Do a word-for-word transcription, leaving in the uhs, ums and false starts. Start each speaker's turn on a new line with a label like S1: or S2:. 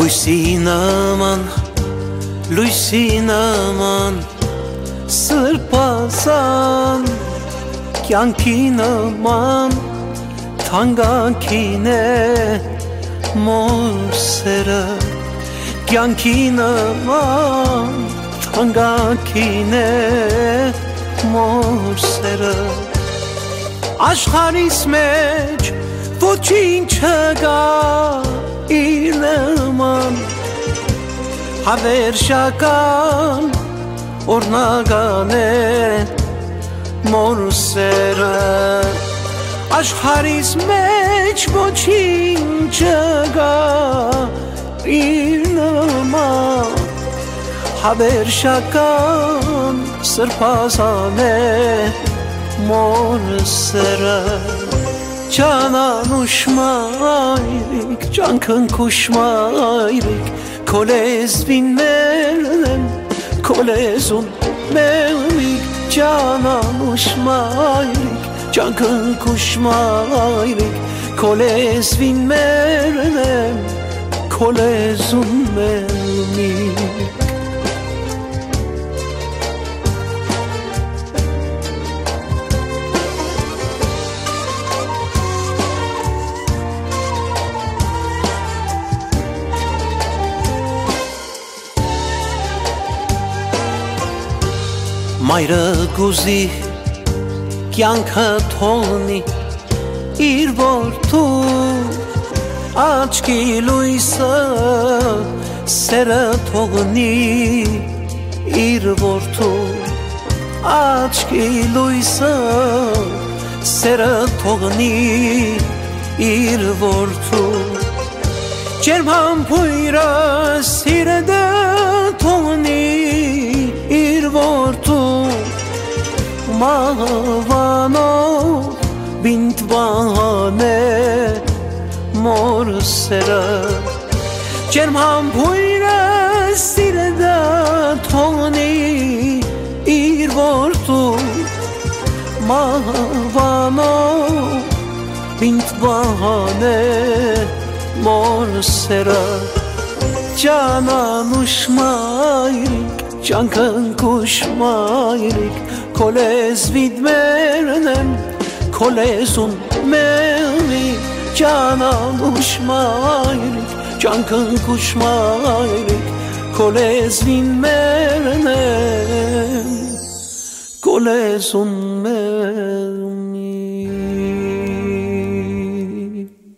S1: Լույսին աման, լույսին աման, սրպազան, կյանքի նման, թանկագին է մոր սերը, կյանքի նման, թանկագին է մոր սերը, աշխարհիս մեջ ոչինչ չկա իր նման, հավերժական օրնական է մոր սերը, աշխարհիս մեջ ոչինչ չկա իր նման, հավերժական սրբազան է մոր սերը, Canan uşmayrik, cankın kuşmayrik, kolez binmenem, kolezun mevmik. Canan uşmayrik, cankın kuşmayrik, kolez binmenem, kolezun mevmik. Մայրը գուզի կյանքը թողնի իր որդու աչքի լույսը սերը թողնի իր որդու աչքի լույսը սերը թողնի իր որդու ջերմ համբույրը սիրը թողնի իր որդու Մահվանով բինտվան է մոր սերը, ջերմ համբույրը սիրը թողնի իր որդու Մահվանով բինտվան է մոր սերը, Canan uşmayrik, cankın kuşmayrik, kolez vidmernem, kolezun mevmik. Canan uşmayrik, cankın kuşmayrik, kolez vidmernem, kolezun mevmik.